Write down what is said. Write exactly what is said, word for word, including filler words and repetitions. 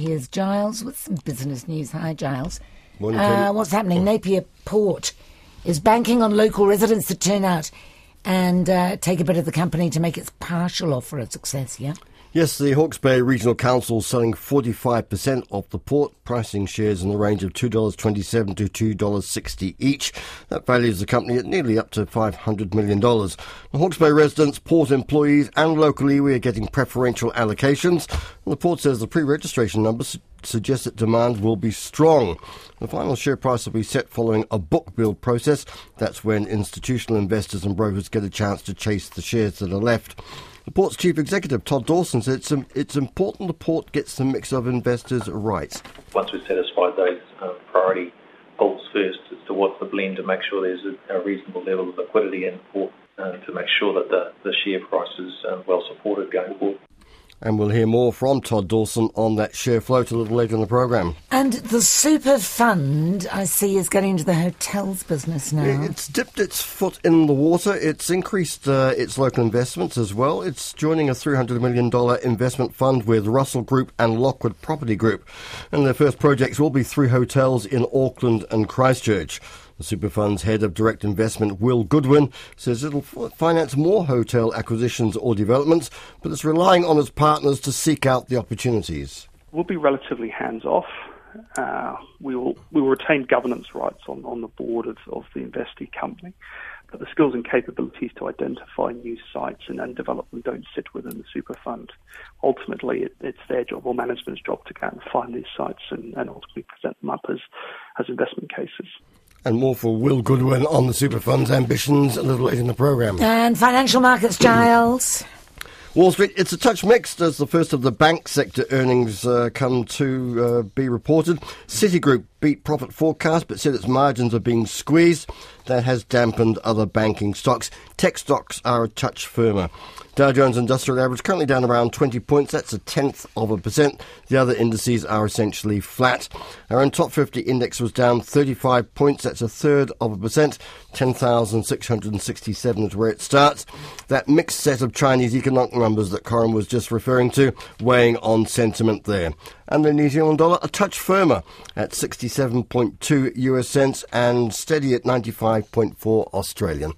here's Giles with some business news. Hi, Giles. Morning, uh, what's happening? Napier Port is banking on local residents to turn out and uh, take a bit of the company to make its partial offer a success, yeah? Yes, the Hawke's Bay Regional Council is selling forty-five percent of the port, pricing shares in the range of two dollars twenty-seven to two dollars sixty each. That values the company at nearly up to five hundred million dollars. The Hawke's Bay residents, port employees and local iwi are getting preferential allocations. And the port says the pre-registration numbers su- suggest that demand will be strong. The final share price will be set following a book build process. That's when institutional investors and brokers get a chance to chase the shares that are left. The Port's Chief Executive, Todd Dawson, said it's, um, it's important the Port gets the mix of investors right. Once we've satisfied those um, priority goals first as to what's the blend to make sure there's a, a reasonable level of liquidity in Port uh, to make sure that the, the share price is uh, well supported going forward. And we'll hear more from Todd Dawson on that share float a little later in the programme. And the super fund, I see, is getting into the hotels business now. It's dipped its foot in the water. It's increased uh, its local investments as well. It's joining a three hundred million dollars investment fund with Russell Group and Lockwood Property Group. And their first projects will be three hotels in Auckland and Christchurch. The Superfund's head of direct investment, Will Goodwin, says it'll f- finance more hotel acquisitions or developments, but it's relying on its partners to seek out the opportunities. We'll be relatively hands-off. Uh, we will we will retain governance rights on, on the board of, of the investee company, but the skills and capabilities to identify new sites and, and develop them don't sit within the Superfund. Ultimately, it, it's their job or management's job to go and find these sites and, and ultimately present them up as, as investment cases. And more for Will Goodwin on the Superfund's ambitions a little later in the programme. And financial markets, Giles. Wall Street, it's a touch mixed as the first of the bank sector earnings uh, come to uh, be reported. Citigroup beat profit forecast but said its margins are being squeezed. That has dampened other banking stocks. Tech stocks are a touch firmer. Dow Jones Industrial Average currently down around twenty points. That's a tenth of a percent. The other indices are essentially flat. Our own top fifty index was down thirty-five points. That's a third of a percent. ten thousand six hundred sixty-seven is where it starts. That mixed set of Chinese economic numbers that Corin was just referring to, weighing on sentiment there. And the New Zealand dollar a touch firmer at sixty-seven point two U S cents and steady at ninety-five point four Australian.